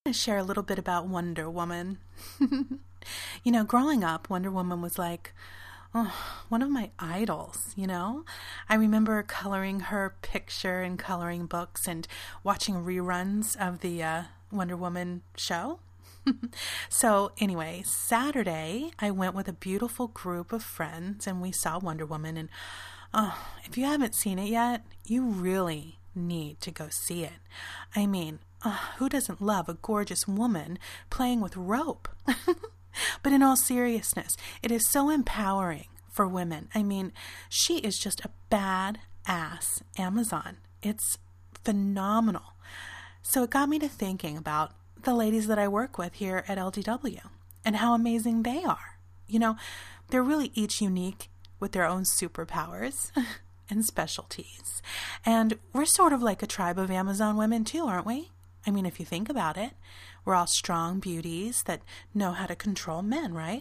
to share a little bit about Wonder Woman. Growing up, Wonder Woman was like one of my idols, I remember coloring her picture in coloring books and watching reruns of the Wonder Woman show. So anyway, Saturday, I went with a beautiful group of friends and we saw Wonder Woman. And if you haven't seen it yet, you really need to go see it. I mean, who doesn't love a gorgeous woman playing with rope? But in all seriousness, it is so empowering for women. I mean, she is just a badass Amazon. It's phenomenal. So it got me to thinking about the ladies that I work with here at LDW and how amazing they are. They're really each unique with their own superpowers and specialties. And we're sort of like a tribe of Amazon women too, aren't we? I mean, if you think about it, we're all strong beauties that know how to control men, right?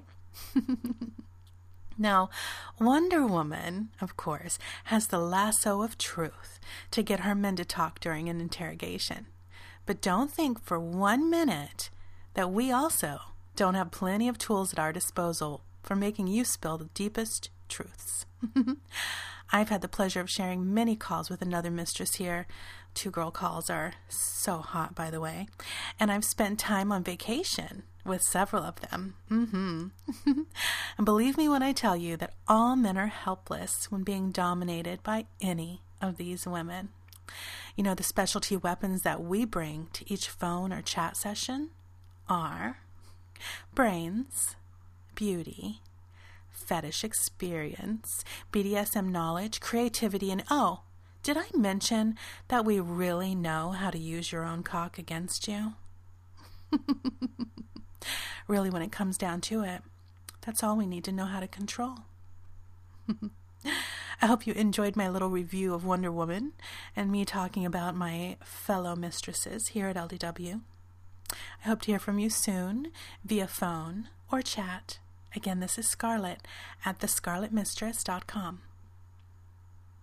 Now, Wonder Woman, of course, has the lasso of truth to get her men to talk during an interrogation. But don't think for 1 minute that we also don't have plenty of tools at our disposal for making you spill the deepest truths. I've had the pleasure of sharing many calls with another mistress here. 2-girl calls are so hot, by the way. And I've spent time on vacation with several of them. And believe me when I tell you that all men are helpless when being dominated by any of these women. The specialty weapons that we bring to each phone or chat session are brains, beauty, fetish experience, BDSM knowledge, creativity, and did I mention that we really know how to use your own cock against you? Really, when it comes down to it, that's all we need to know how to control. I hope you enjoyed my little review of Wonder Woman and me talking about my fellow mistresses here at LDW. I hope to hear from you soon via phone or chat. Again, this is Scarlett at thescarlettmistress.com.